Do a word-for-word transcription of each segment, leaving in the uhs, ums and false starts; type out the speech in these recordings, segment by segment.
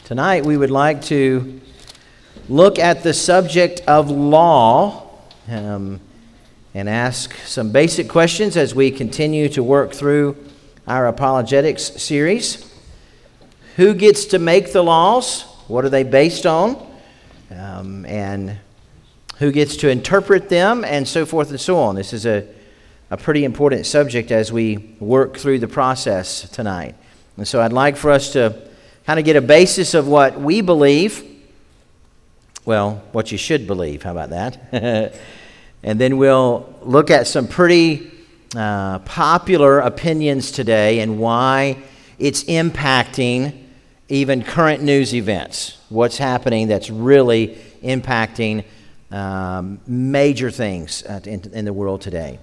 Tonight we would like to look at the subject of law um, and ask some basic questions as we continue to work through our apologetics series. Who gets to make the laws? What are they based on? Um, and who gets to interpret them, and so forth and so on. This is a, a pretty important subject as we work through the process tonight. And so I'd like for us to kind of get a basis of what we believe. Well, what you should believe. How about that? And then we'll look at some pretty uh, popular opinions today and why it's impacting even current news events. What's happening that's really impacting um, major things in, in the world today.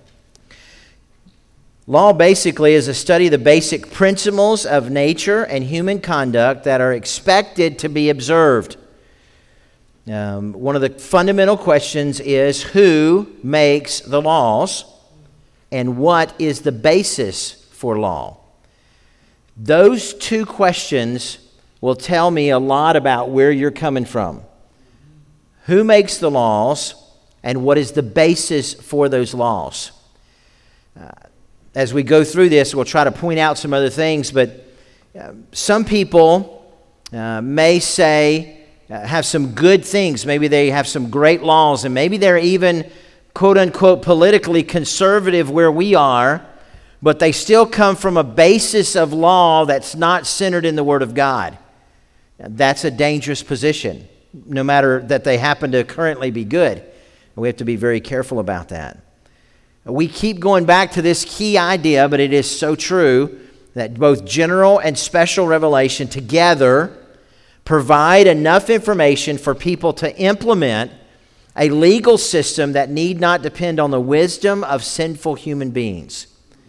Law basically is a study of the basic principles of nature and human conduct that are expected to be observed. Um, one of the fundamental questions is who makes the laws and what is the basis for law? Those two questions will tell me a lot about where you're coming from. Who makes the laws and what is the basis for those laws? Uh, As we go through this, we'll try to point out some other things, but uh, some people uh, may say, uh, have some good things. Maybe they have some great laws, and maybe they're even, quote-unquote, politically conservative where we are, but they still come from a basis of law that's not centered in the Word of God. That's a dangerous position, no matter that they happen to currently be good. We have to be very careful about that. We keep going back to this key idea, but it is so true that both general and special revelation together provide enough information for people to implement a legal system that need not depend on the wisdom of sinful human beings.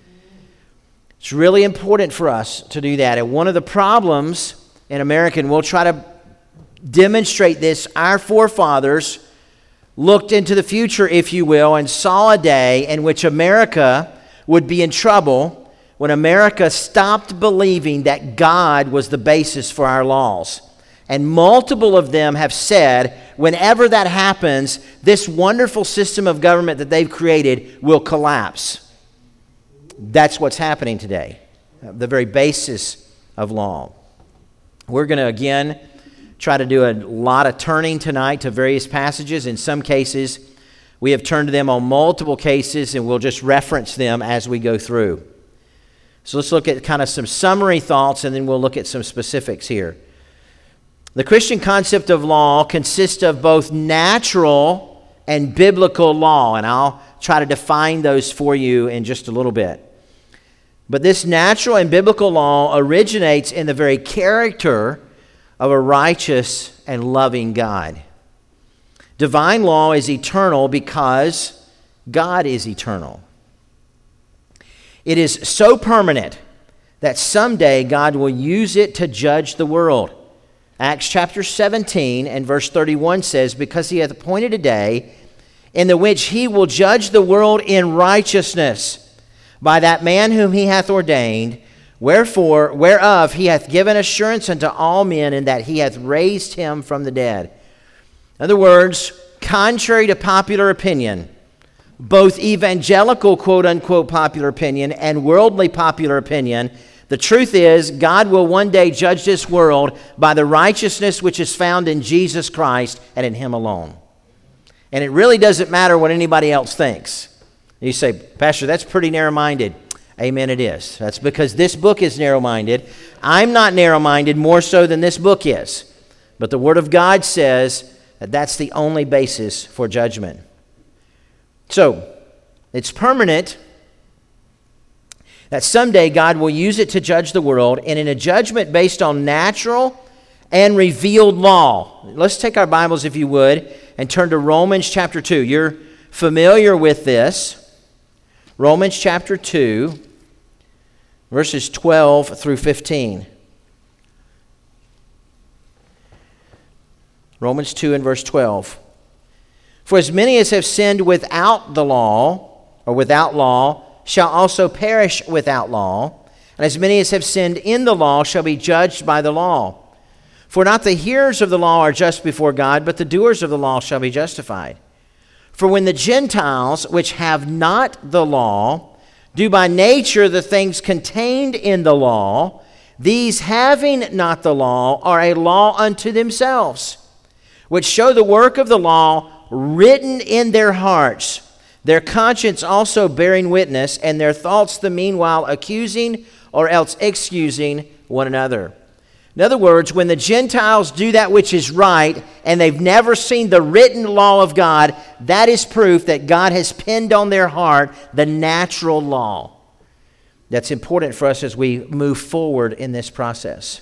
It's really important for us to do that. And one of the problems in America, and we'll try to demonstrate this, our forefathers looked into the future, if you will, and saw a day in which America would be in trouble when America stopped believing that God was the basis for our laws. And multiple of them have said, whenever that happens, this wonderful system of government that they've created will collapse. That's what's happening today, the very basis of law. We're going to, again, try to do a lot of turning tonight to various passages. In some cases, we have turned to them on multiple cases, and we'll just reference them as we go through. So let's look at kind of some summary thoughts, and then we'll look at some specifics here. The Christian concept of law consists of both natural and biblical law, and I'll try to define those for you in just a little bit. But this natural and biblical law originates in the very character of a righteous and loving God. Divine law is eternal because God is eternal. It is so permanent that someday God will use it to judge the world. Acts chapter seventeen and verse thirty-one says, "Because he hath appointed a day in the which he will judge the world in righteousness by that man whom he hath ordained, Wherefore, whereof he hath given assurance unto all men, in that he hath raised him from the dead." In other words, contrary to popular opinion, both evangelical, quote-unquote, popular opinion and worldly popular opinion, the truth is God will one day judge this world by the righteousness which is found in Jesus Christ and in him alone. And it really doesn't matter what anybody else thinks. You say, "Pastor, that's pretty narrow-minded." Amen, it is. That's because this book is narrow-minded. I'm not narrow-minded more so than this book is. But the Word of God says that that's the only basis for judgment. So, it's permanent that someday God will use it to judge the world, and in a judgment based on natural and revealed law. Let's take our Bibles, if you would, and turn to Romans chapter two. You're familiar with this. Romans chapter two, verses twelve through fifteen. Romans two and verse twelve. "For as many as have sinned without the law, or without law, shall also perish without law. And as many as have sinned in the law shall be judged by the law. For not the hearers of the law are just before God, but the doers of the law shall be justified. For when the Gentiles, which have not the law, do by nature the things contained in the law, these having not the law are a law unto themselves, which show the work of the law written in their hearts, their conscience also bearing witness, and their thoughts the meanwhile accusing or else excusing one another. In other words, when the Gentiles do that which is right, and they've never seen the written law of God, that is proof that God has penned on their heart the natural law. That's important for us as we move forward in this process.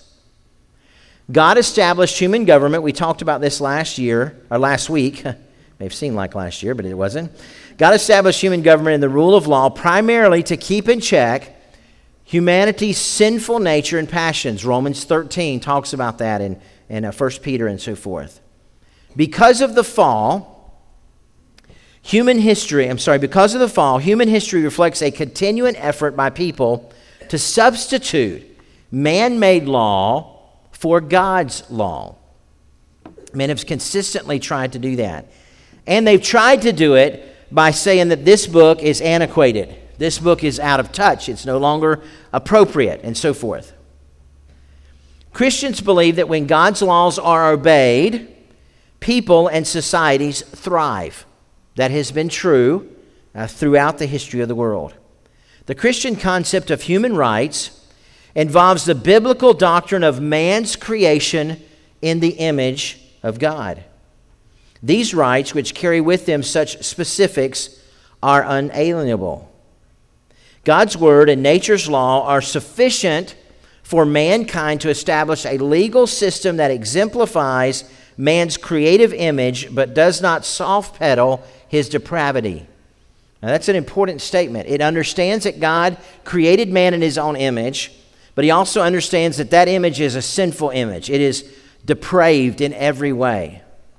God established human government. We talked about this last year, or last week. May have seemed like last year, but it wasn't. God established human government and the rule of law primarily to keep in check humanity's sinful nature and passions. Romans thirteen talks about that in, in uh, First Peter and so forth. Because of the fall, human history, I'm sorry, because of the fall, human history reflects a continuing effort by people to substitute man-made law for God's law. Men have consistently tried to do that. And they've tried to do it by saying that this book is antiquated. This book is out of touch. It's no longer appropriate, and so forth. Christians believe that when God's laws are obeyed, people and societies thrive. That has been true uh, throughout the history of the world. The Christian concept of human rights involves the biblical doctrine of man's creation in the image of God. These rights, which carry with them such specifics, are unalienable. God's word and nature's law are sufficient for mankind to establish a legal system that exemplifies man's creative image but does not soft pedal his depravity. Now, that's an important statement. It understands that God created man in his own image, but he also understands that that image is a sinful image. It is depraved in every way.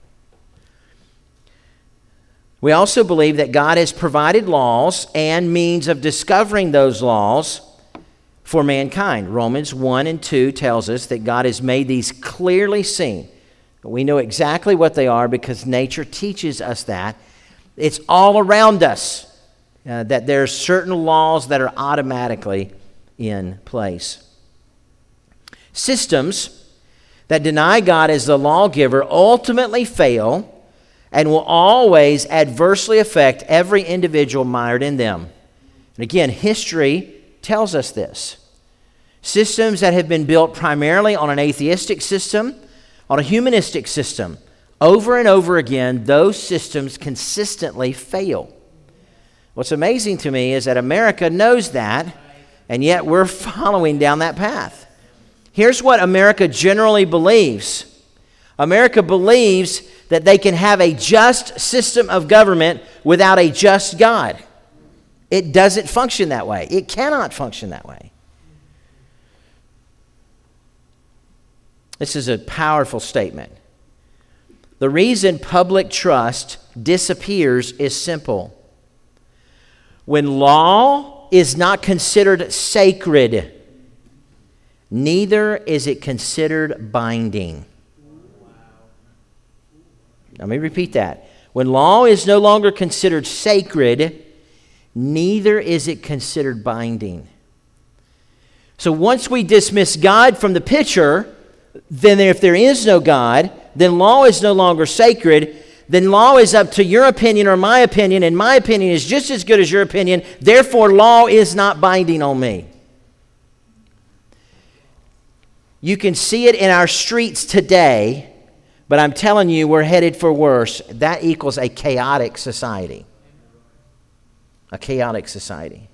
We also believe that God has provided laws and means of discovering those laws for mankind. Romans one and two tells us that God has made these clearly seen. We know exactly what they are because nature teaches us that. It's all around us uh, that there are certain laws that are automatically in place. Systems that deny God as the lawgiver ultimately fail and will always adversely affect every individual mired in them. And again, history tells us this. Systems that have been built primarily on an atheistic system, on a humanistic system, over and over again, those systems consistently fail. What's amazing to me is that America knows that, and yet we're following down that path. Here's what America generally believes. America believes that they can have a just system of government without a just God. It doesn't function that way. It cannot function that way. This is a powerful statement. The reason public trust disappears is simple. When law is not considered sacred, neither is it considered binding. Let me repeat that. When law is no longer considered sacred, neither is it considered binding. So once we dismiss God from the picture, then if there is no God, then law is no longer sacred. Then law is up to your opinion or my opinion, and my opinion is just as good as your opinion. Therefore, law is not binding on me. You can see it in our streets today. But I'm telling you, we're headed for worse. That equals a chaotic society. A chaotic society.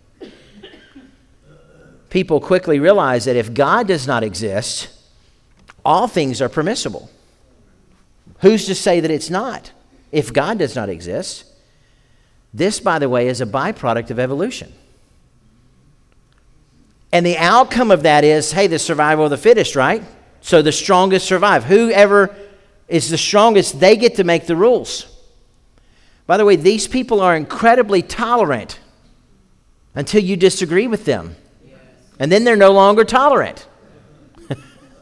People quickly realize that if God does not exist, all things are permissible. Who's to say that it's not? If God does not exist, this, by the way, is a byproduct of evolution. And the outcome of that is, hey, the survival of the fittest, right? So the strongest survive. Whoever is the strongest, they get to make the rules. By the way, these people are incredibly tolerant until you disagree with them. Yes. And then they're no longer tolerant.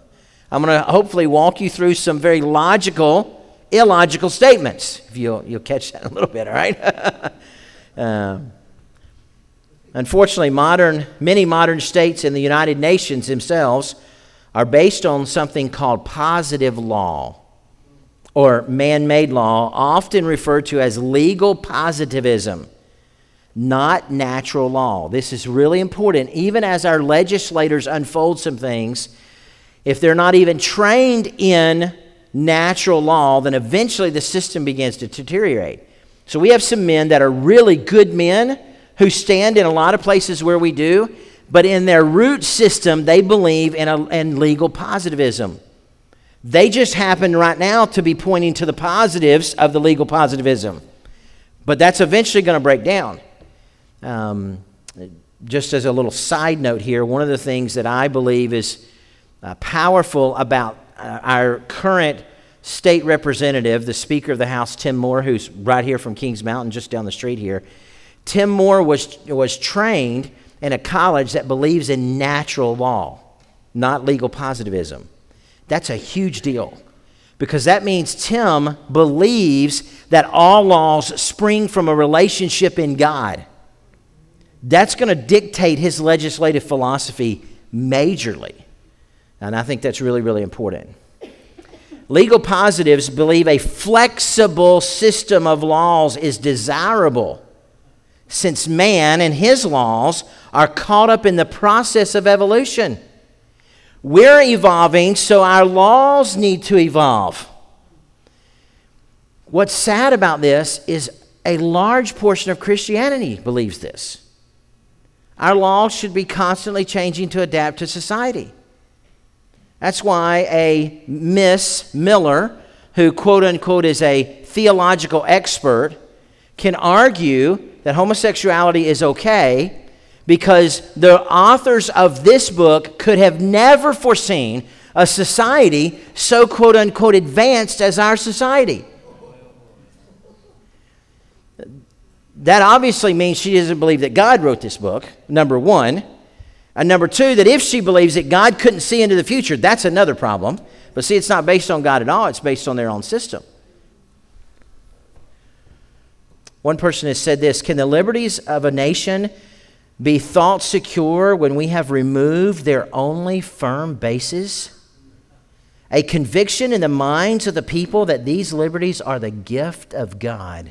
I'm going to hopefully walk you through some very logical, illogical statements. If you'll, you'll catch that a little bit, all right? uh, unfortunately, modern many modern states in the United Nations themselves are based on something called positive law, or man-made law, often referred to as legal positivism, not natural law. This is really important. Even as our legislators unfold some things, if they're not even trained in natural law, then eventually the system begins to deteriorate. So we have some men that are really good men who stand in a lot of places where we do, but in their root system, they believe in, a, in legal positivism. They just happen right now to be pointing to the positives of the legal positivism. But that's eventually going to break down. Um, just as a little side note here, one of the things that I believe is uh, powerful about uh, our current state representative, the Speaker of the House, Tim Moore, who's right here from Kings Mountain, just down the street here. Tim Moore was, was trained in a college that believes in natural law, not legal positivism. That's a huge deal, because that means Tim believes that all laws spring from a relationship in God. That's going to dictate his legislative philosophy majorly. And I think that's really, really important. Legal positives believe a flexible system of laws is desirable, since man and his laws are caught up in the process of evolution. We're evolving, so our laws need to evolve. What's sad about this is a large portion of Christianity believes this. Our laws should be constantly changing to adapt to society. That's why a Miss Miller, who quote unquote is a theological expert, can argue that homosexuality is okay because the authors of this book could have never foreseen a society so quote unquote advanced as our society. That obviously means she doesn't believe that God wrote this book, number one. And number two, that if she believes that God couldn't see into the future, that's another problem. But see, it's not based on God at all. It's based on their own system. One person has said this: can the liberties of a nation be thought secure when we have removed their only firm basis? A conviction in the minds of the people that these liberties are the gift of God.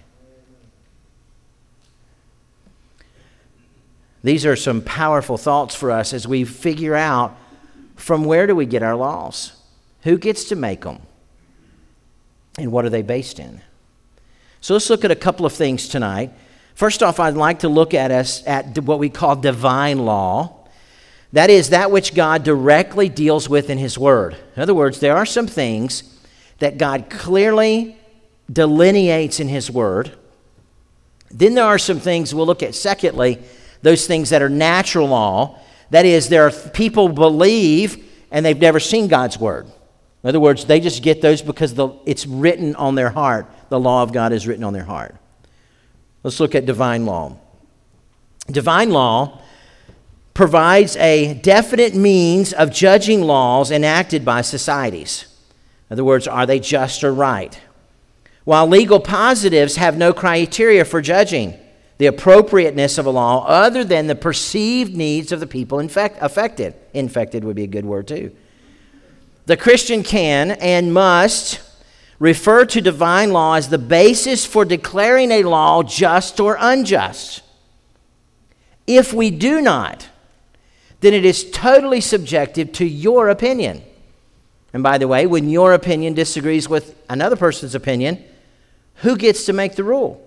These are some powerful thoughts for us as we figure out, from where do we get our laws? Who gets to make them? And what are they based in? So let's look at a couple of things tonight. First off, I'd like to look at us at what we call divine law. That is that which God directly deals with in His Word. In other words, there are some things that God clearly delineates in His Word. Then there are some things we'll look at, secondly, those things that are natural law. That is, there are people believe and they've never seen God's Word. In other words, they just get those because the, it's written on their heart. The law of God is written on their heart. Let's look at divine law. Divine law provides a definite means of judging laws enacted by societies. In other words, are they just or right? While legal positives have no criteria for judging the appropriateness of a law other than the perceived needs of the people infect, affected. Infected would be a good word too. The Christian can and must refer to divine law as the basis for declaring a law just or unjust. If we do not, then it is totally subjective to your opinion. And by the way, when your opinion disagrees with another person's opinion, who gets to make the rule?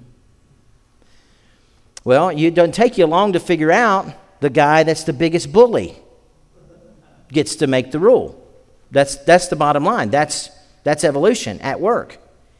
Well, it doesn't take you long to figure out the guy that's the biggest bully gets to make the rule. That's that's the bottom line. That's that's evolution at work.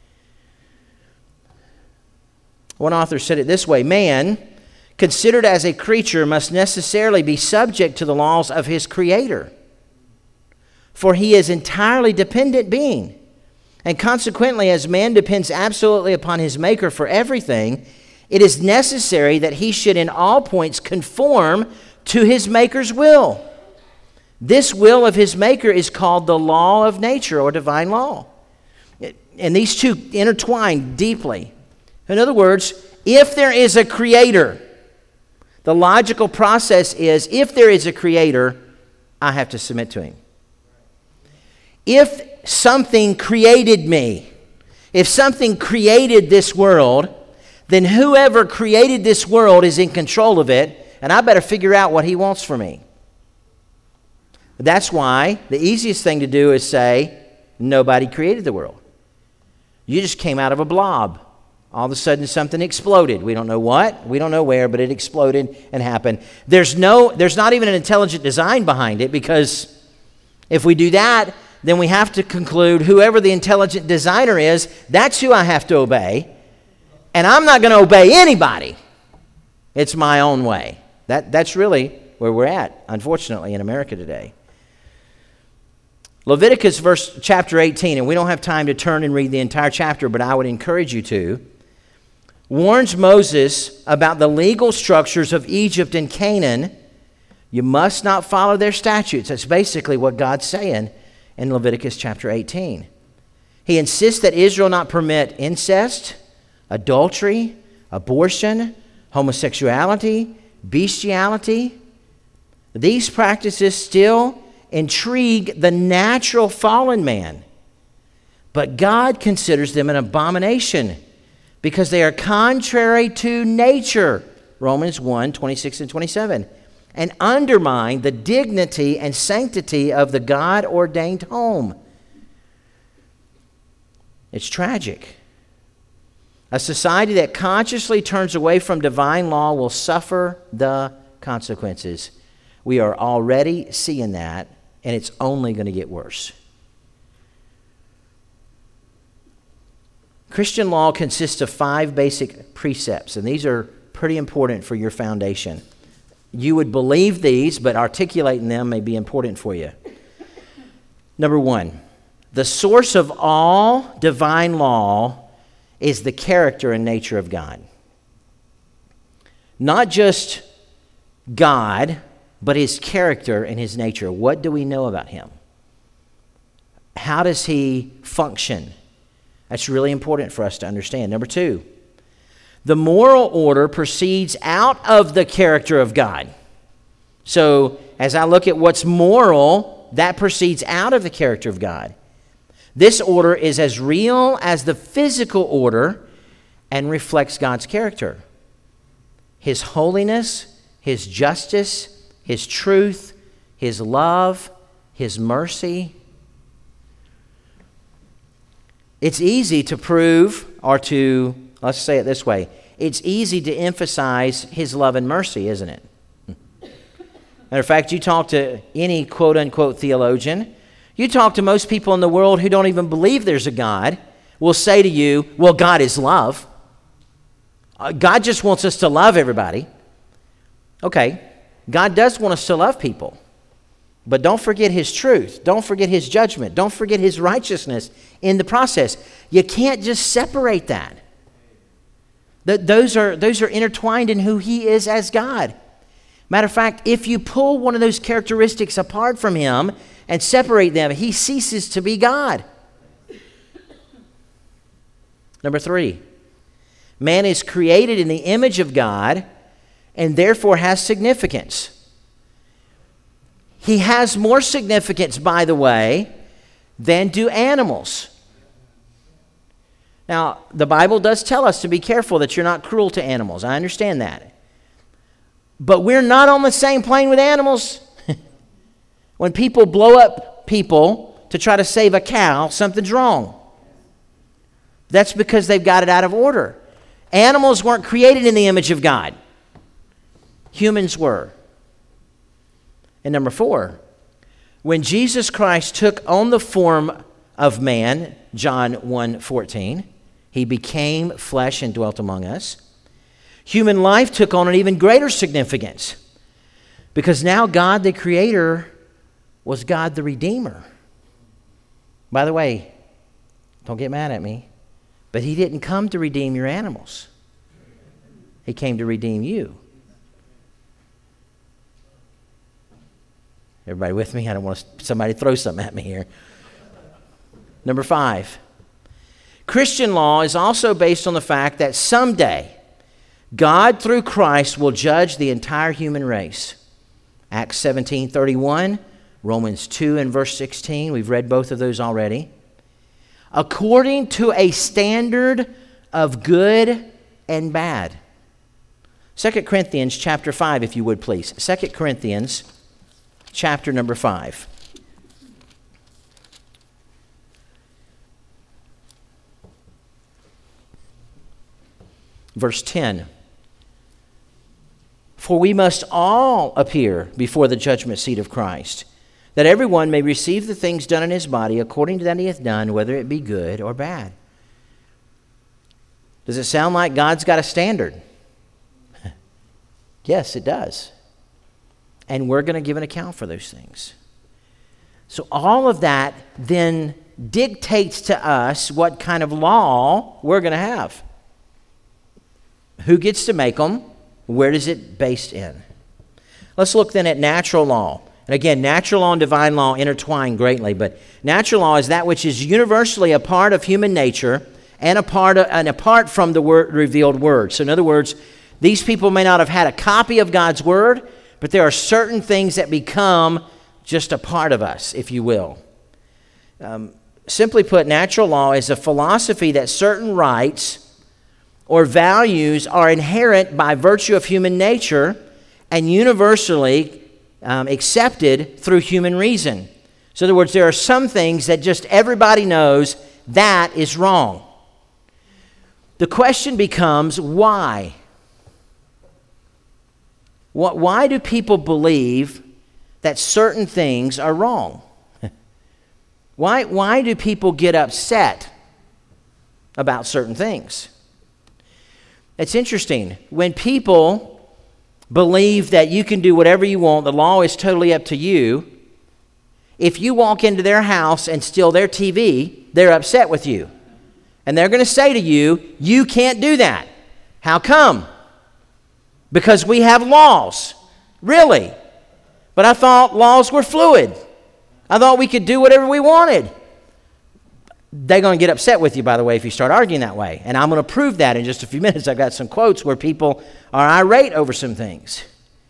One author said it this way: man, considered as a creature, must necessarily be subject to the laws of his Creator, for he is entirely dependent being. And consequently, as man depends absolutely upon his Maker for everything, it is necessary that he should in all points conform to his Maker's will. This will of his maker is called the law of nature or divine law. And these two intertwine deeply. In other words, if there is a creator, the logical process is, if there is a creator, I have to submit to him. If something created me, if something created this world, then whoever created this world is in control of it, and I better figure out what he wants from me. That's why the easiest thing to do is say, nobody created the world. You just came out of a blob. All of a sudden something exploded. We don't know what, we don't know where, but it exploded and happened. There's no, there's not even an intelligent design behind it, because if we do that, then we have to conclude whoever the intelligent designer is, that's who I have to obey. And I'm not going to obey anybody. It's my own way. That, that's really where we're at, unfortunately, in America today. Leviticus verse chapter eighteen, and we don't have time to turn and read the entire chapter, but I would encourage you to, warns Moses about the legal structures of Egypt and Canaan. You must not follow their statutes. That's basically what God's saying in Leviticus chapter eighteen. He insists that Israel not permit incest, adultery, abortion, homosexuality, bestiality. These practices still intrigue the natural fallen man, but God considers them an abomination because they are contrary to nature, Romans one, twenty-six and twenty-seven, and undermine the dignity and sanctity of the God-ordained home. It's tragic. A society that consciously turns away from divine law will suffer the consequences. We are already seeing that, and it's only going to get worse. Christian law consists of five basic precepts, and these are pretty important for your foundation. You would believe these, but articulating them may be important for you. Number one, the source of all divine law is the character and nature of God. Not just God, but his character and his nature. What do we know about him? How does he function? That's really important for us to understand. Number two, the moral order proceeds out of the character of God. So as I look at what's moral, that proceeds out of the character of God. This order is as real as the physical order and reflects God's character. His holiness, his justice, his truth, his love, his mercy. It's easy to prove, or to, let's say it this way, it's easy to emphasize his love and mercy, isn't it? Matter of fact, you talk to any quote-unquote theologian, you talk to most people in the world who don't even believe there's a God, will say to you, well, God is love. Uh, God just wants us to love everybody. Okay, God does want us to love people. But don't forget his truth. Don't forget his judgment. Don't forget his righteousness in the process. You can't just separate that. Th- those are, those are intertwined in who he is as God. Matter of fact, if you pull one of those characteristics apart from him and separate them, he ceases to be God. Number three, man is created in the image of God and therefore has significance. He has more significance, by the way, than do animals. Now, the Bible does tell us to be careful that you're not cruel to animals. I understand that. But we're not on the same plane with animals. When people blow up people to try to save a cow, something's wrong. That's because they've got it out of order. Animals weren't created in the image of God. Humans were. And number four, when Jesus Christ took on the form of man, John one fourteen, he became flesh and dwelt among us. Human life took on an even greater significance because now God the Creator was God the Redeemer. By the way, don't get mad at me, but he didn't come to redeem your animals. He came to redeem you. Everybody with me? I don't want somebody to throw something at me here. Number five, Christian law is also based on the fact that someday God, through Christ, will judge the entire human race. Acts seventeen thirty-one, Romans two and verse sixteen. We've read both of those already. According to a standard of good and bad. Second Corinthians chapter five, if you would please. Second Corinthians chapter number five. Verse ten. For we must all appear before the judgment seat of Christ, that everyone may receive the things done in his body according to that he hath done, whether it be good or bad. Does it sound like God's got a standard? Yes, it does. And we're going to give an account for those things. So all of that then dictates to us what kind of law we're going to have. Who gets to make them? Where is it based in? Let's look then at natural law. And again, natural law and divine law intertwine greatly, but natural law is that which is universally a part of human nature and a part of, and apart from the word, revealed word. So in other words, these people may not have had a copy of God's word, but there are certain things that become just a part of us, if you will. Um, simply put, natural law is a philosophy that certain rights or values are inherent by virtue of human nature and universally um, accepted through human reason. So in other words, there are some things that just everybody knows that is wrong. The question becomes, why? What, why do people believe that certain things are wrong? Why, why do people get upset about certain things? It's interesting. When people believe that you can do whatever you want, the law is totally up to you, if you walk into their house and steal their T V, they're upset with you. And they're going to say to you, you can't do that. How come? Because we have laws. Really? But I thought laws were fluid. I thought we could do whatever we wanted. They're going to get upset with you, by the way, if you start arguing that way. And I'm going to prove that in just a few minutes. I've got some quotes where people are irate over some things.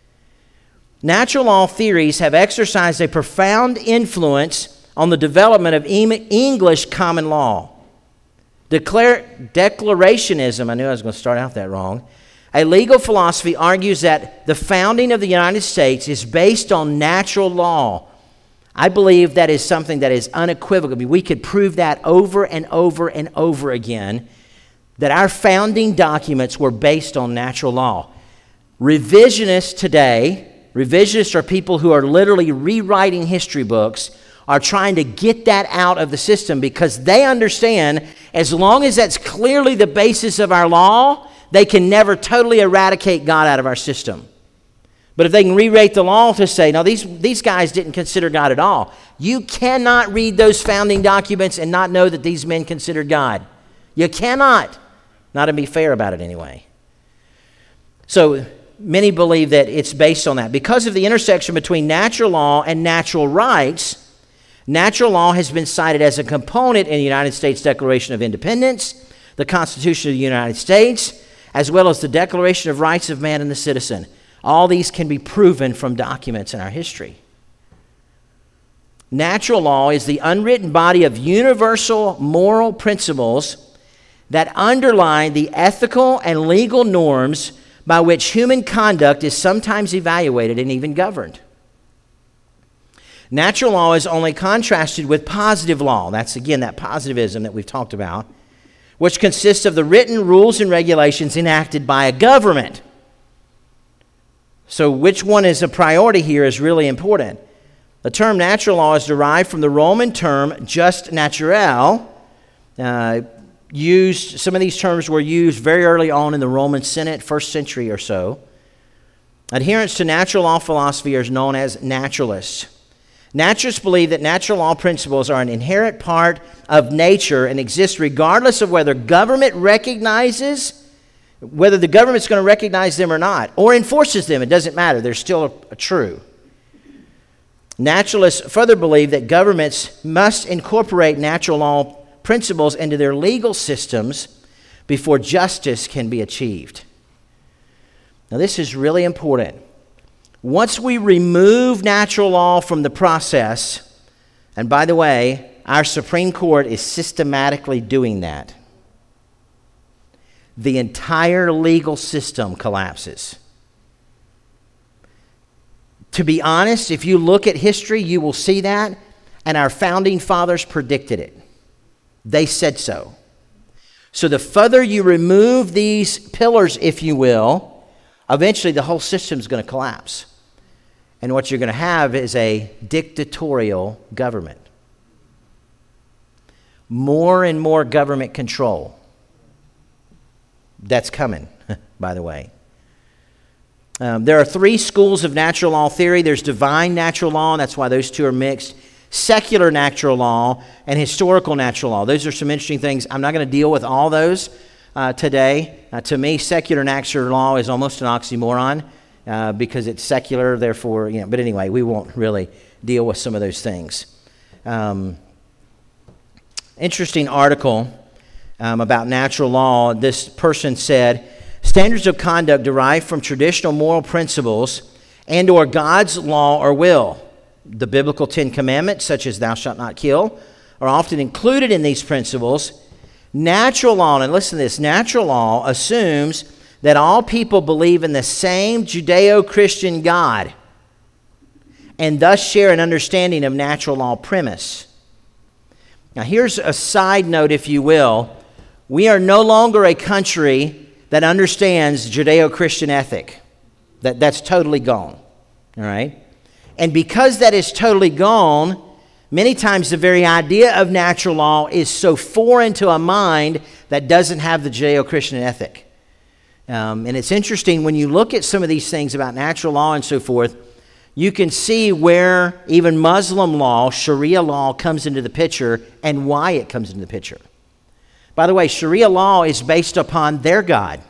Natural law theories have exercised a profound influence on the development of English common law. Declar- declarationism, I knew I was going to start out that wrong. A legal philosophy argues that the founding of the United States is based on natural law. I believe that is something that is unequivocal. I mean, we could prove that over and over and over again, that our founding documents were based on natural law. Revisionists today, revisionists are people who are literally rewriting history books, are trying to get that out of the system because they understand as long as that's clearly the basis of our law, they can never totally eradicate God out of our system. But if they can rewrite the law to say, no, these, these guys didn't consider God at all. You cannot read those founding documents and not know that these men considered God. You cannot. Not to be fair about it anyway. So many believe that it's based on that. Because of the intersection between natural law and natural rights, natural law has been cited as a component in the United States Declaration of Independence, the Constitution of the United States, as well as the Declaration of Rights of Man and the Citizen. All these can be proven from documents in our history. Natural law is the unwritten body of universal moral principles that underline the ethical and legal norms by which human conduct is sometimes evaluated and even governed. Natural law is only contrasted with positive law. That's, again, that positivism that we've talked about, which consists of the written rules and regulations enacted by a government. So which one is a priority here is really important. The term natural law is derived from the Roman term jus naturale. Uh, used, some of these terms were used very early on in the Roman Senate, first century or so. Adherents to natural law philosophy are known as naturalists. Naturalists believe that natural law principles are an inherent part of nature and exist regardless of whether government recognizes whether the government's going to recognize them or not, or enforces them. It doesn't matter. They're still a, a true. Naturalists further believe that governments must incorporate natural law principles into their legal systems before justice can be achieved. Now, this is really important. Once we remove natural law from the process, and by the way, our Supreme Court is systematically doing that, the entire legal system collapses. To be honest, if you look at history, you will see that, and our founding fathers predicted it. They said so. So the further you remove these pillars, if you will, eventually the whole system is going to collapse. And what you're going to have is a dictatorial government. More and more government control. That's coming, by the way. Um, there are three schools of natural law theory. There's divine natural law, and that's why those two are mixed. Secular natural law and historical natural law. Those are some interesting things. I'm not going to deal with all those uh, today. Uh, to me, secular natural law is almost an oxymoron uh, because it's secular, therefore, you know, but anyway, we won't really deal with some of those things. Um, interesting article um, about natural law. This person said, standards of conduct derived from traditional moral principles and or God's law or will. The biblical Ten Commandments, such as thou shalt not kill, are often included in these principles. Natural law, and listen to this, natural law assumes that all people believe in the same Judeo-Christian God and thus share an understanding of natural law premise. Now here's a side note, if you will. We are no longer a country that understands Judeo-Christian ethic. That, that's totally gone, all right? And because that is totally gone, many times the very idea of natural law is so foreign to a mind that doesn't have the Judeo-Christian ethic. Um, and it's interesting, when you look at some of these things about natural law and so forth, you can see where even Muslim law, Sharia law, comes into the picture and why it comes into the picture. By the way, Sharia law is based upon their God.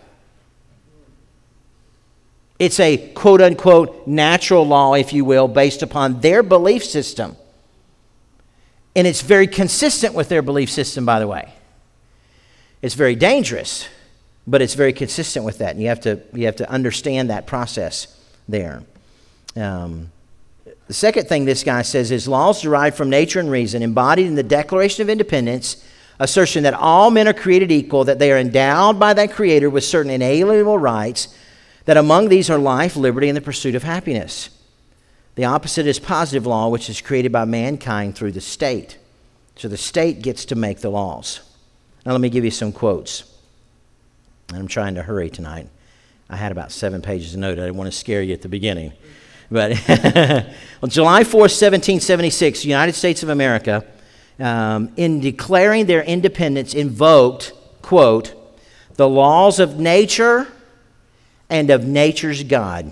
It's a quote-unquote natural law, if you will, based upon their belief system. And it's very consistent with their belief system, by the way. It's very dangerous, but it's very consistent with that. And you have to, you have to understand that process there. Um, the second thing this guy says is laws derived from nature and reason, embodied in the Declaration of Independence, assertion that all men are created equal, that they are endowed by that Creator with certain inalienable rights, that among these are life, liberty, and the pursuit of happiness. The opposite is positive law, which is created by mankind through the state. So the state gets to make the laws. Now let me give you some quotes. I'm trying to hurry tonight. I had about seven pages of notes. I didn't want to scare you at the beginning. But on July fourth, seventeen seventy-six, the United States of America, um, in declaring their independence, invoked, quote, the laws of nature and of nature's God.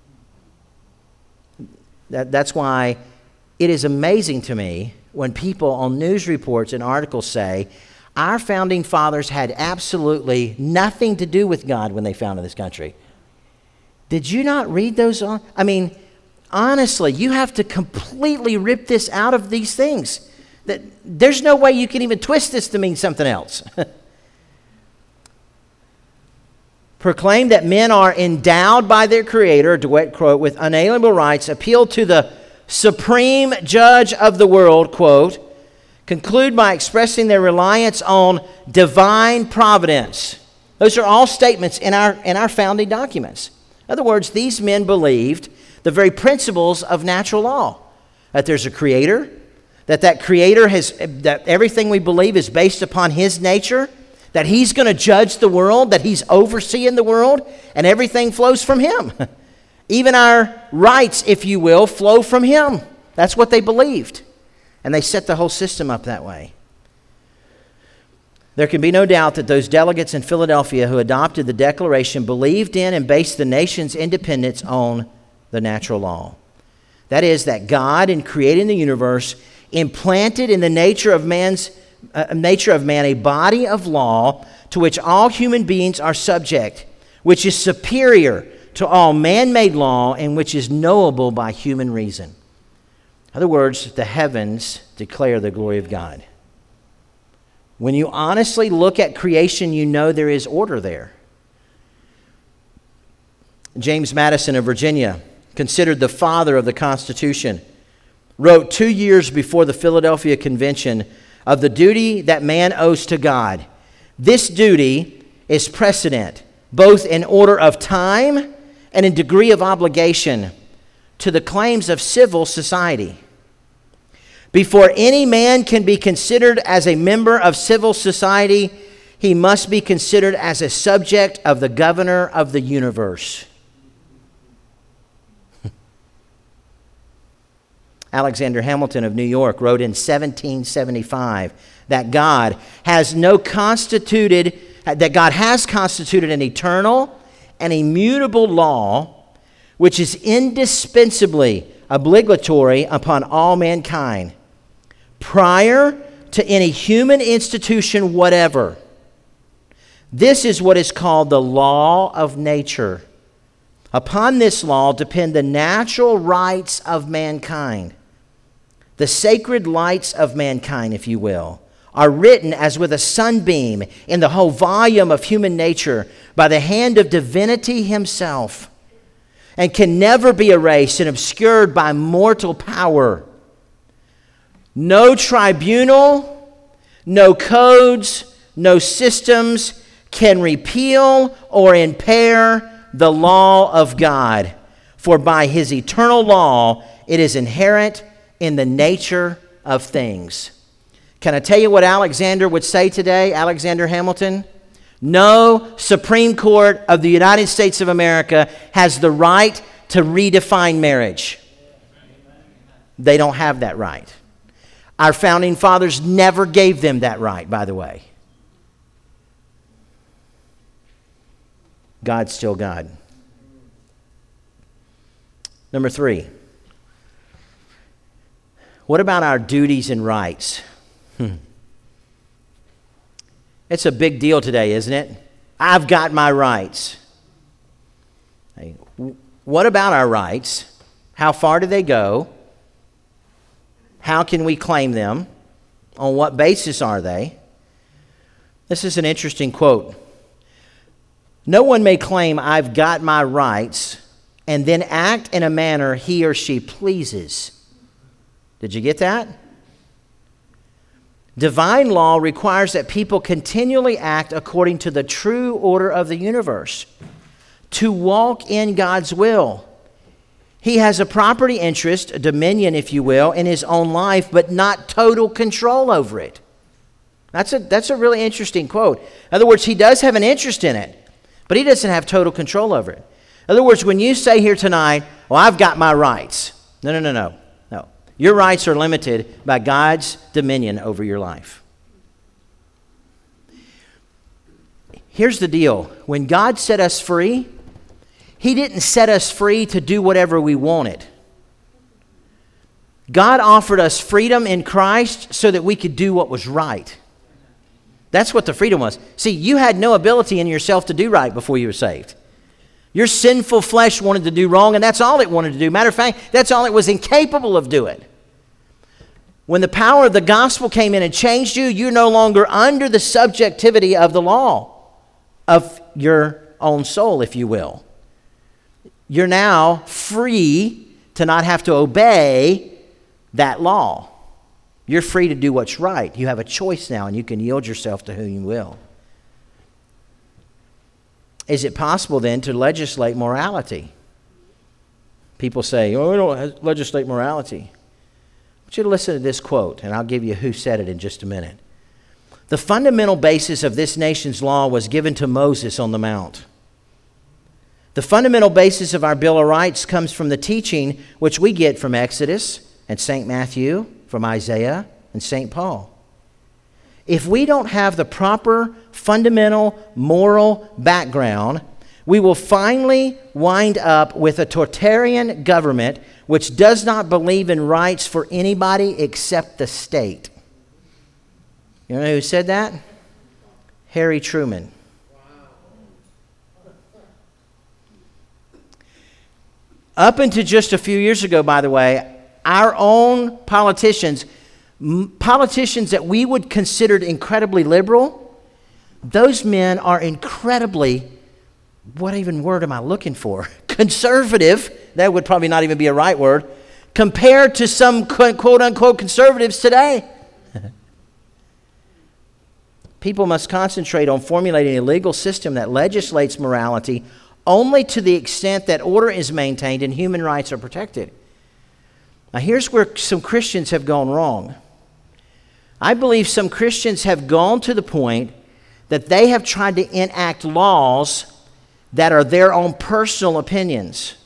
That, that's why it is amazing to me when people on news reports and articles say, our founding fathers had absolutely nothing to do with God when they founded this country. Did you not read those? On? I mean, honestly, you have to completely rip this out of these things. That there's no way you can even twist this to mean something else. Proclaim that men are endowed by their Creator, Dewitt quote, with unalienable rights, appeal to the supreme judge of the world, quote, conclude by expressing their reliance on divine providence. Those are all statements in our, in our founding documents. In other words, these men believed the very principles of natural law, that there's a Creator, that that Creator has, that everything we believe is based upon His nature, that He's going to judge the world, that He's overseeing the world, and everything flows from Him. Even our rights, if you will, flow from Him. That's what they believed. And they set the whole system up that way. There can be no doubt that those delegates in Philadelphia who adopted the Declaration believed in and based the nation's independence on the natural law. That is, that God, in creating the universe, implanted in the nature of man's uh, nature of man a body of law to which all human beings are subject, which is superior to all man-made law and which is knowable by human reason. In other words, the heavens declare the glory of God. When you honestly look at creation, you know there is order there. James Madison of Virginia, considered the father of the Constitution, wrote two years before the Philadelphia Convention of the duty that man owes to God. This duty is precedent, both in order of time and in degree of obligation, to the claims of civil society. Before any man can be considered as a member of civil society, he must be considered as a subject of the governor of the universe. Alexander Hamilton of New York wrote in seventeen seventy-five that God has no constituted, that God has constituted an eternal and immutable law which is indispensably obligatory upon all mankind, prior to any human institution whatever. This is what is called the law of nature. Upon this law depend the natural rights of mankind. The sacred lights of mankind, if you will, are written as with a sunbeam in the whole volume of human nature by the hand of divinity himself, and can never be erased and obscured by mortal power. No tribunal, no codes, no systems can repeal or impair the law of God, for by his eternal law it is inherent in the nature of things. Can I tell you what Alexander would say today, Alexander Hamilton? No Supreme Court of the United States of America has the right to redefine marriage. They don't have that right. Our founding fathers never gave them that right, by the way. God's still God. Number three. What about our duties and rights? Hmm. It's a big deal today, isn't it? I've got my rights. Hey, what about our rights? How far do they go? How can we claim them? On what basis are they? This is an interesting quote. No one may claim I've got my rights and then act in a manner he or she pleases. Did you get that? Divine law requires that people continually act according to the true order of the universe, to walk in God's will. He has a property interest, a dominion, if you will, in his own life, but not total control over it. That's a, that's a really interesting quote. In other words, he does have an interest in it, but he doesn't have total control over it. In other words, when you say here tonight, well, I've got my rights. No, no, no, no. No. Your rights are limited by God's dominion over your life. Here's the deal. When God set us free, he didn't set us free to do whatever we wanted. God offered us freedom in Christ so that we could do what was right. That's what the freedom was. See, you had no ability in yourself to do right before you were saved. Your sinful flesh wanted to do wrong, and that's all it wanted to do. Matter of fact, that's all it was incapable of doing. When the power of the gospel came in and changed you, you're no longer under the subjectivity of the law of your own soul, if you will. You're now free to not have to obey that law. You're free to do what's right. You have a choice now, and you can yield yourself to whom you will. Is it possible then to legislate morality? People say, oh, we don't legislate morality. I want you to listen to this quote, and I'll give you who said it in just a minute. The fundamental basis of this nation's law was given to Moses on the Mount. The fundamental basis of our Bill of Rights comes from the teaching which we get from Exodus and Saint Matthew, from Isaiah and Saint Paul. If we don't have the proper fundamental moral background, we will finally wind up with a totalitarian government which does not believe in rights for anybody except the state. You know who said that? Harry Truman. Up until just a few years ago, by the way, Our own politicians, m- politicians that we would consider incredibly liberal, those men are incredibly, what even word am I looking for? Conservative, that would probably not even be a right word, compared to some quote-unquote conservatives today. People must concentrate on formulating a legal system that legislates morality only to the extent that order is maintained and human rights are protected. Now, here's where some Christians have gone wrong. I believe some Christians have gone to the point that they have tried to enact laws that are their own personal opinions.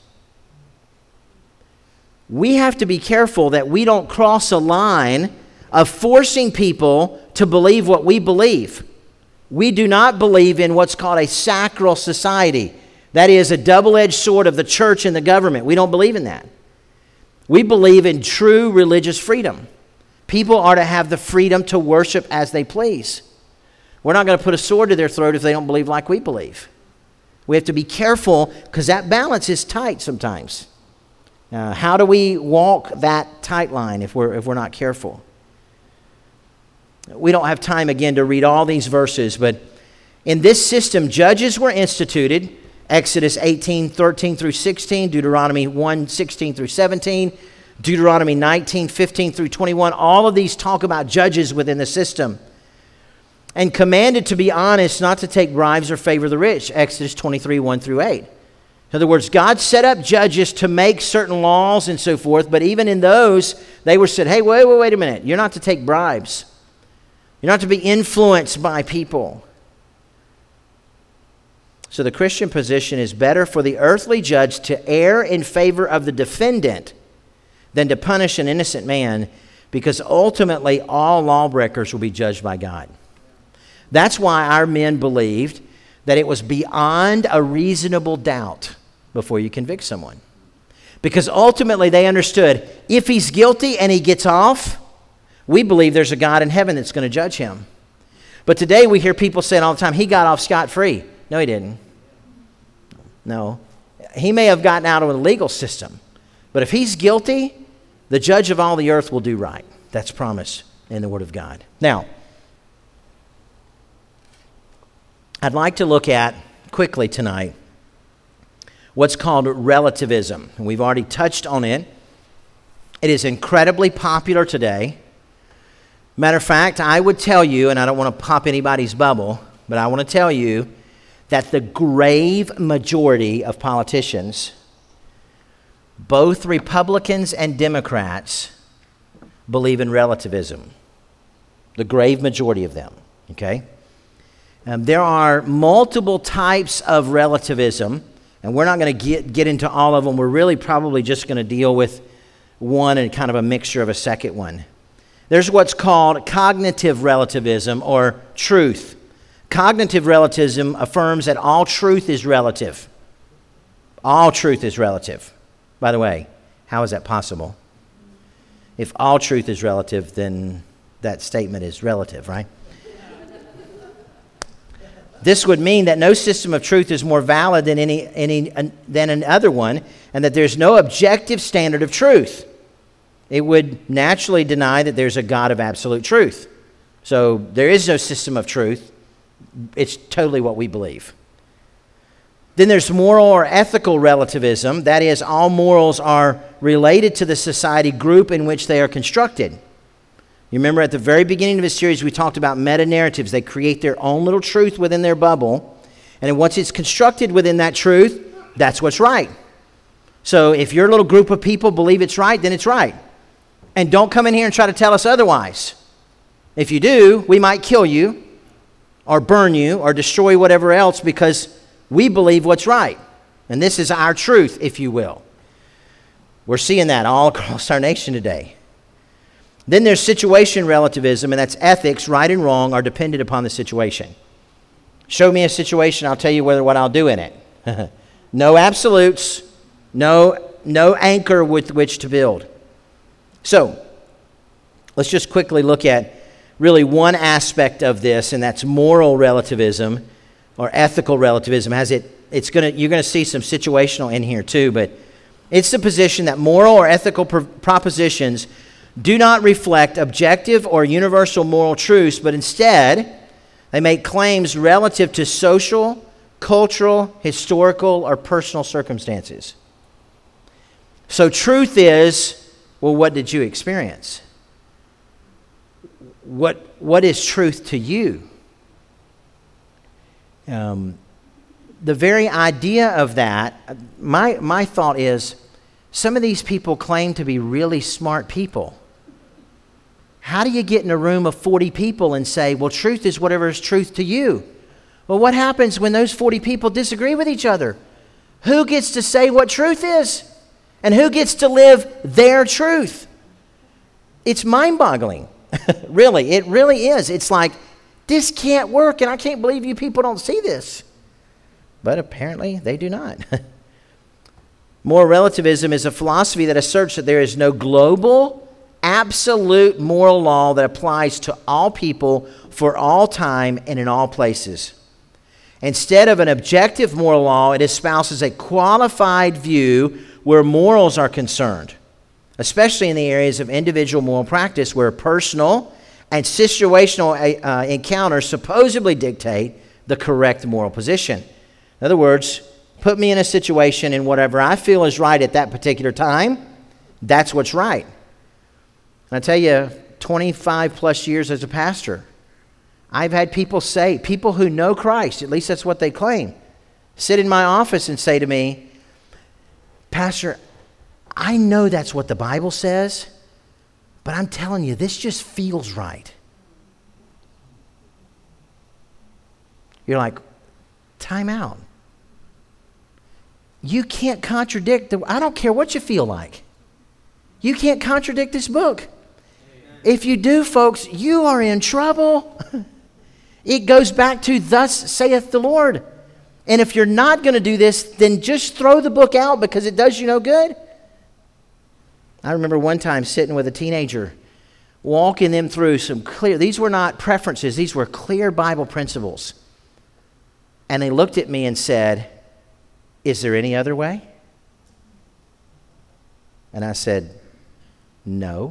We have to be careful that we don't cross a line of forcing people to believe what we believe. We do not believe in what's called a sacral society. That is a double-edged sword of the church and the government. We don't believe in that. We believe in true religious freedom. People are to have the freedom to worship as they please. We're not going to put a sword to their throat if they don't believe like we believe. We have to be careful because that balance is tight sometimes. Uh, how do we walk that tight line if we're if we're not careful? We don't have time again to read all these verses, but in this system, judges were instituted. Exodus eighteen, thirteen through sixteen, Deuteronomy one, sixteen through seventeen, Deuteronomy nineteen, fifteen through twenty-one. All of these talk about judges within the system. And commanded to be honest, not to take bribes or favor the rich. Exodus twenty-three, one through eight. In other words, God set up judges to make certain laws and so forth, but even in those, they were said, hey, wait, wait, wait a minute. You're not to take bribes. You're not to be influenced by people. So the Christian position is better for the earthly judge to err in favor of the defendant than to punish an innocent man, because ultimately all lawbreakers will be judged by God. That's why our men believed that it was beyond a reasonable doubt before you convict someone. Because ultimately they understood, if he's guilty and he gets off, we believe there's a God in heaven that's going to judge him. But today we hear people saying all the time, he got off scot-free. No, he didn't. No. He may have gotten out of the legal system. But if he's guilty, the judge of all the earth will do right. That's promised in the Word of God. Now, I'd like to look at, quickly tonight, what's called relativism. And we've already touched on it. It is incredibly popular today. Matter of fact, I would tell you, and I don't want to pop anybody's bubble, but I want to tell you that the grave majority of politicians, both Republicans and Democrats, believe in relativism. The grave majority of them, okay? Um, there are multiple types of relativism, and we're not going to get, get into all of them. We're really probably just going to deal with one and kind of a mixture of a second one. There's what's called cognitive relativism or truth. Cognitive relativism affirms that all truth is relative. All truth is relative. By the way, how is that possible? If all truth is relative, then that statement is relative, right? This would mean that no system of truth is more valid than any, any than another one, and that there's no objective standard of truth. It would naturally deny that there's a God of absolute truth. So there is no system of truth. It's totally what we believe. Then there's moral or ethical relativism. That is, all morals are related to the society group in which they are constructed. You remember at the very beginning of this series, we talked about meta-narratives. They create their own little truth within their bubble. And once it's constructed within that truth, that's what's right. So if your little group of people believe it's right, then it's right. And don't come in here and try to tell us otherwise. If you do, we might kill you or burn you or destroy whatever else because we believe what's right. And this is our truth, if you will. We're seeing that all across our nation today. Then there's situation relativism, and that's ethics. Right and wrong are dependent upon the situation. Show me a situation, I'll tell you whether what I'll do in it. No absolutes, no, no anchor with which to build. So, let's just quickly look at really one aspect of this, and that's moral relativism or ethical relativism. Has it? It's gonna. You're gonna see some situational in here too, but It's the position that moral or ethical pr- propositions do not reflect objective or universal moral truths, but instead they make claims relative to social, cultural, historical, or personal circumstances. So truth is, well, what did you experience? What, what is truth to you? Um, the very idea of that, my, my thought is, some of these people claim to be really smart people. How do you get in a room of forty people and say, well, truth is whatever is truth to you? Well, what happens when those forty people disagree with each other? Who gets to say what truth is? And who gets to live their truth? It's mind-boggling. Really, it really is. It's like, this can't work, and I can't believe you people don't see this. But apparently, they do not. Moral relativism is a philosophy that asserts that there is no global, absolute moral law that applies to all people for all time and in all places. Instead of an objective moral law, it espouses a qualified view where morals are concerned, especially in the areas of individual moral practice where personal and situational uh, encounters supposedly dictate the correct moral position. In other words, put me in a situation and whatever I feel is right at that particular time, that's what's right. And I tell you, twenty-five plus years as a pastor, I've had people say, people who know Christ, at least that's what they claim, sit in my office and say to me, Pastor, I know that's what the Bible says, but I'm telling you, this just feels right. You're like, time out. You can't contradict, the, I don't care what you feel like. You can't contradict this book. Amen. If you do, folks, you are in trouble. It goes back to, thus saith the Lord. And if you're not going to do this, then just throw the book out because it does you no good. I remember one time sitting with a teenager, walking them through some clear, these were not preferences, these were clear Bible principles. And they looked at me and said, is there any other way? And I said, no.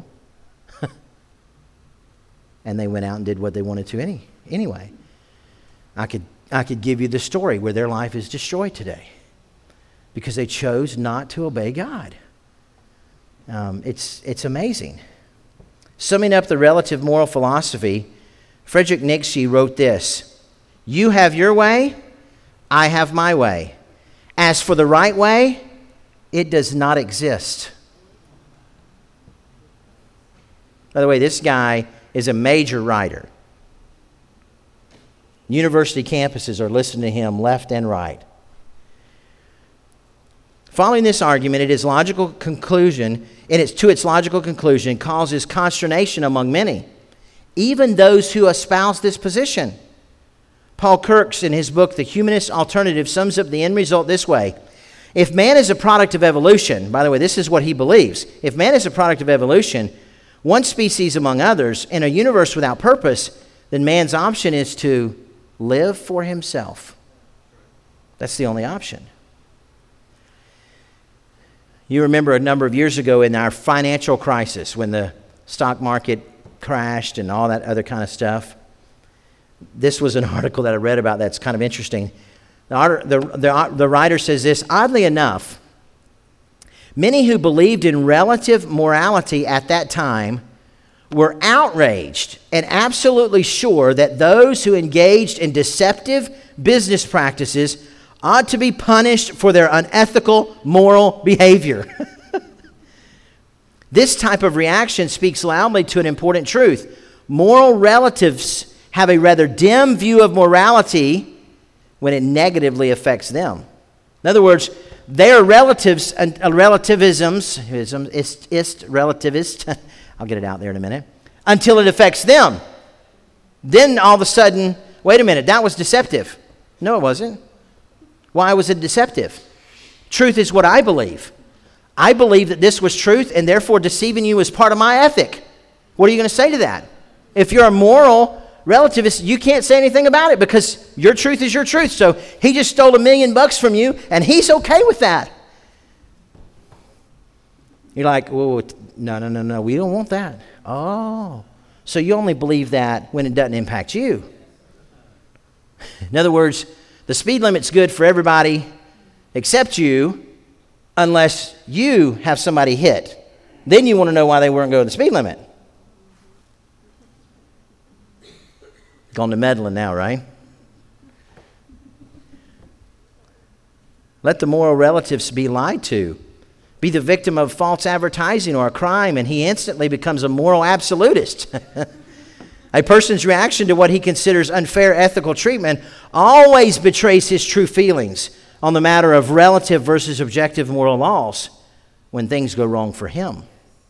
And they went out and did what they wanted to any, anyway. I could, I could give you the story where their life is destroyed today because they chose not to obey God. Um, it's, it's amazing. Summing up the relative moral philosophy, Friedrich Nietzsche wrote this: you have your way, I have my way. As for the right way, it does not exist. By the way, this guy is a major writer. University campuses are listening to him left and right. Following this argument, it is logical conclusion, and it's to its logical conclusion causes consternation among many, even those who espouse this position. Paul Kirks, in his book, The Humanist Alternative, sums up the end result this way. If man is a product of evolution, by the way, this is what he believes. If man is a product of evolution, one species among others, in a universe without purpose, then man's option is to live for himself. That's the only option. You remember a number of years ago in our financial crisis when the stock market crashed and all that other kind of stuff. This was an article that I read about that's kind of interesting. The, the, the, the writer says this: oddly enough, many who believed in relative morality at that time were outraged and absolutely sure that those who engaged in deceptive business practices ought to be punished for their unethical moral behavior. This type of reaction speaks loudly to an important truth. Moral relatives have a rather dim view of morality when it negatively affects them. In other words, their relatives and uh, relativisms, ism, ist, ist, relativist, I'll get it out there in a minute, until it affects them. Then all of a sudden, wait a minute, that was deceptive. No, it wasn't. Why was it deceptive? Truth is what I believe. I believe that this was truth, and therefore deceiving you is part of my ethic. What are you going to say to that? If you're a moral relativist, you can't say anything about it because your truth is your truth. So he just stole a million bucks from you, and he's okay with that. You're like, "Whoa, no, no, no, no, we don't want that." Oh, so you only believe that when it doesn't impact you. In other words, the speed limit's good for everybody except you, unless you have somebody hit. Then you want to know why they weren't going the speed limit. Gone to meddling now, right? Let the moral relatives be lied to. Be the victim of false advertising or a crime, and he instantly becomes a moral absolutist. A person's reaction to what he considers unfair ethical treatment always betrays his true feelings on the matter of relative versus objective moral laws when things go wrong for him.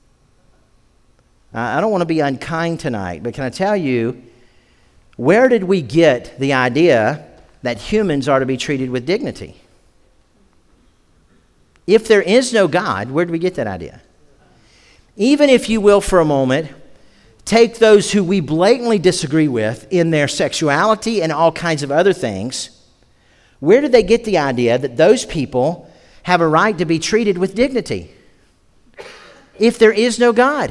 I don't want to be unkind tonight, but can I tell you, where did we get the idea that humans are to be treated with dignity? If there is no God, where did we get that idea? Even if you will, for a moment, take those who we blatantly disagree with in their sexuality and all kinds of other things, where did they get the idea that those people have a right to be treated with dignity? If there is no God,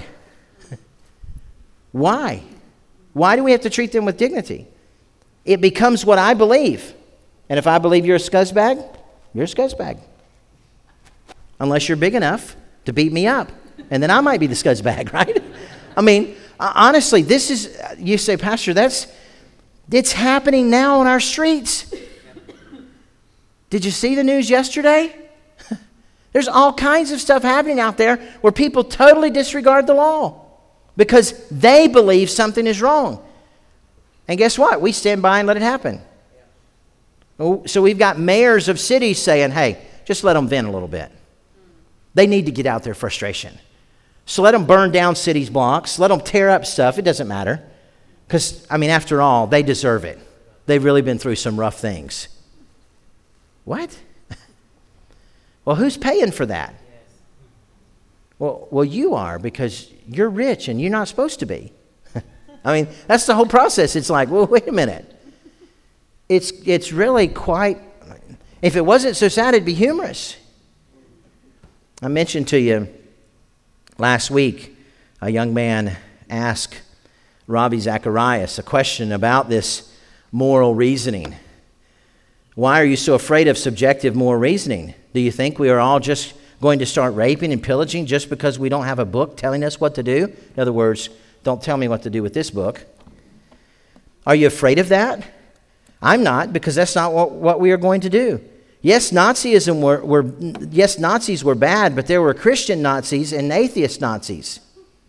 why? Why do we have to treat them with dignity? It becomes what I believe. And if I believe you're a scuzzbag, you're a scuzzbag. Unless you're big enough to beat me up. And then I might be the scuzzbag, right? I mean, honestly, this is, you say, Pastor, that's, it's happening now on our streets. Did you see the news yesterday? There's all kinds of stuff happening out there where people totally disregard the law because they believe something is wrong. And guess what? We stand by and let it happen. So we've got mayors of cities saying, hey, just let them vent a little bit. They need to get out their frustration. So let them burn down cities' blocks. Let them tear up stuff. It doesn't matter. Because, I mean, after all, they deserve it. They've really been through some rough things. What? Well, who's paying for that? Well, well, you are, because you're rich and you're not supposed to be. I mean, that's the whole process. It's like, well, wait a minute. It's, it's really quite, if it wasn't so sad, it'd be humorous. I mentioned to you last week, a young man asked Ravi Zacharias a question about this moral reasoning. Why are you so afraid of subjective moral reasoning? Do you think we are all just going to start raping and pillaging just because we don't have a book telling us what to do? In other words, don't tell me what to do with this book. Are you afraid of that? I'm not, because that's not what, what we are going to do. Yes, Nazism were, were yes, Nazis were bad, but there were Christian Nazis and atheist Nazis.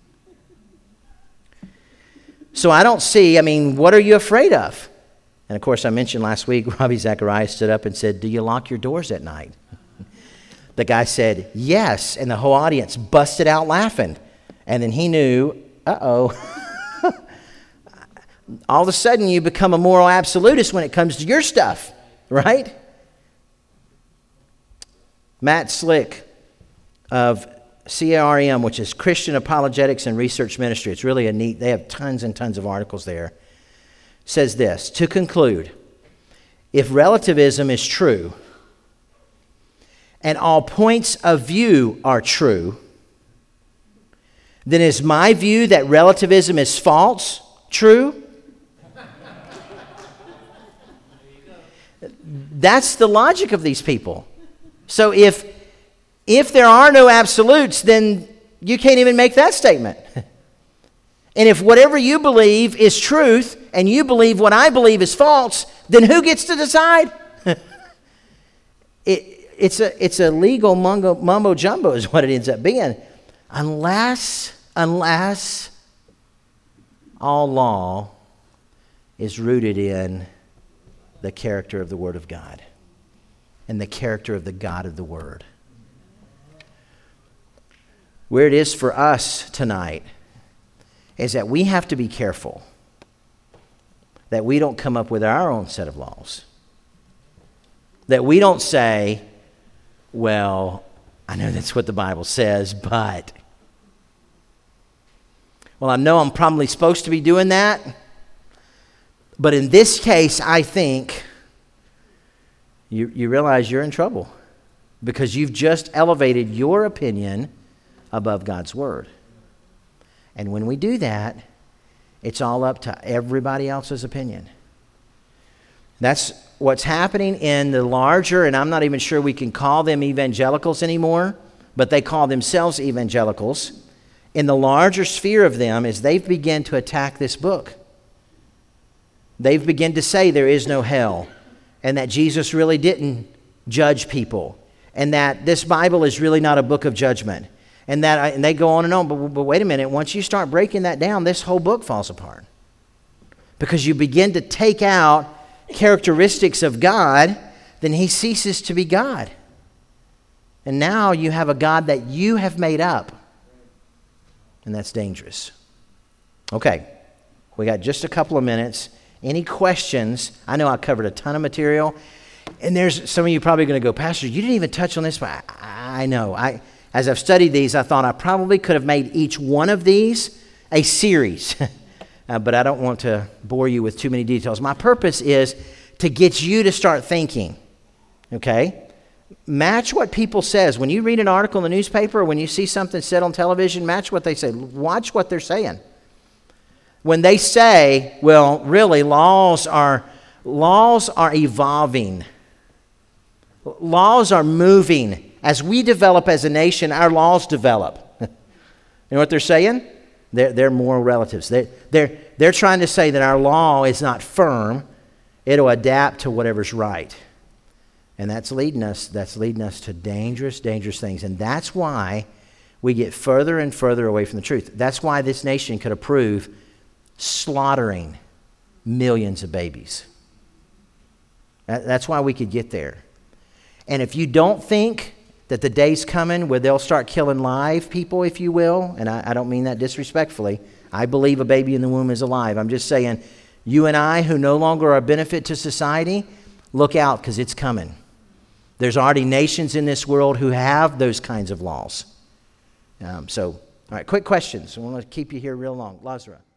So I don't see, I mean, what are you afraid of? And of course, I mentioned last week, Ravi Zacharias stood up and said, do you lock your doors at night? The guy said, yes, and the whole audience busted out laughing. And then he knew, uh-oh. All of a sudden, you become a moral absolutist when it comes to your stuff, right? Matt Slick of C A R M, which is Christian Apologetics and Research Ministry. It's really a neat, they have tons and tons of articles there. Says this, to conclude, if relativism is true and all points of view are true, then is my view that relativism is false true? That's the logic of these people. So if if there are no absolutes, then you can't even make that statement. And if whatever you believe is truth and you believe what I believe is false, then who gets to decide? it, it's a it's a legal mumbo, mumbo jumbo is what it ends up being. Unless, unless all law is rooted in the character of the Word of God and the character of the God of the Word. Where it is for us tonight is that we have to be careful that we don't come up with our own set of laws. That we don't say, well, I know that's what the Bible says, but, well, I know I'm probably supposed to be doing that, but in this case, I think you, you realize you're in trouble because you've just elevated your opinion above God's Word. And when we do that, it's all up to everybody else's opinion. That's what's happening in the larger, and I'm not even sure we can call them evangelicals anymore, but they call themselves evangelicals. In the larger sphere of them, is they've begun to attack this book. They've begun to say there is no hell, and that Jesus really didn't judge people, and that this Bible is really not a book of judgment. And that and they go on and on, but, but wait a minute, once you start breaking that down, this whole book falls apart. Because you begin to take out characteristics of God, then he ceases to be God. And now you have a God that you have made up. And that's dangerous. Okay, we got just a couple of minutes. Any questions? I know I covered a ton of material. And there's some of you probably going to go, Pastor, you didn't even touch on this. But I, I know. I, as I've studied these, I thought I probably could have made each one of these a series. uh, but I don't want to bore you with too many details. My purpose is to get you to start thinking. Okay? Match what people says. When you read an article in the newspaper or when you see something said on television, match what they say. Watch what they're saying. When they say, well, really, laws are laws are evolving. Laws are moving. As we develop as a nation, our laws develop. You know what they're saying? They're, they're moral relatives. They're, they're, they're trying to say that our law is not firm. It'll adapt to whatever's right. And that's leading us, that's leading us to dangerous, dangerous things. And that's why we get further and further away from the truth. That's why this nation could approve slaughtering millions of babies. That, that's why we could get there. And if you don't think that the day's coming where they'll start killing live people, if you will, and I, I don't mean that disrespectfully. I believe a baby in the womb is alive. I'm just saying, you and I, who no longer are a benefit to society, look out, because it's coming. There's already nations in this world who have those kinds of laws. Um, so, all right, quick questions. I want to keep you here real long. Lazarus.